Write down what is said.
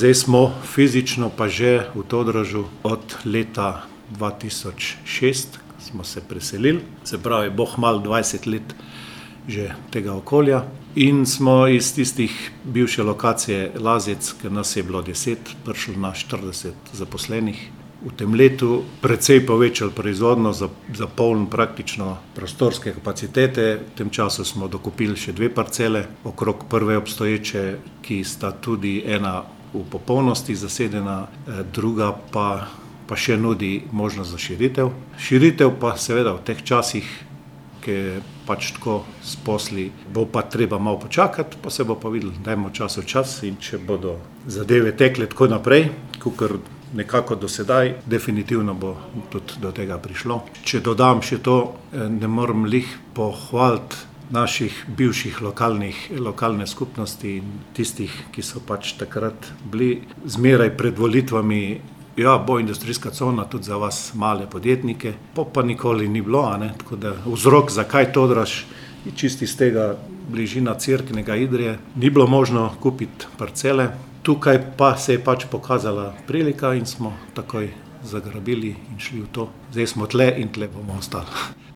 zdaj smo fizično pa že v Todražu od leta 2006, smo se preselili, se pravi, boh malo 20 let že tega okolja. In smo iz tistih bivše lokacije Lazec, ker nas je bilo 10, prišli na 40 zaposlenih. V tem letu precej povečali proizvodno, zapolnili praktično prostorske kapacitete. V tem času smo dokupili še 2 parcele, okrog prve obstoječe, ki sta tudi ena v popolnosti zasedena, druga pa še nudi možnost za širitev. Širitev pa seveda v teh časih, ki je pač tako s posli, bo pa treba malo počakati, pa se bo pa videli, dajmo čas v čas, in če bodo zadeve tekle tako naprej, kakor nekako do sedaj, definitivno bo tudi do tega prišlo. Če dodam še to, ne morem lih pohvaliti naših bivših lokalne skupnosti in tistih, ki so pač takrat bili zmeraj pred volitvami, ja, bo industrijska cona tudi za vas male podjetnike, pa nikoli ni bilo, tako da vzrok, zakaj Todraž, je čisti iz tega bližina Cerknega, Idrije, ni bilo možno kupiti parcele. Tukaj pa se je pač pokazala prilika in smo takoj zagrabili in šli v to. Zdaj smo tle in tle bomo ostali.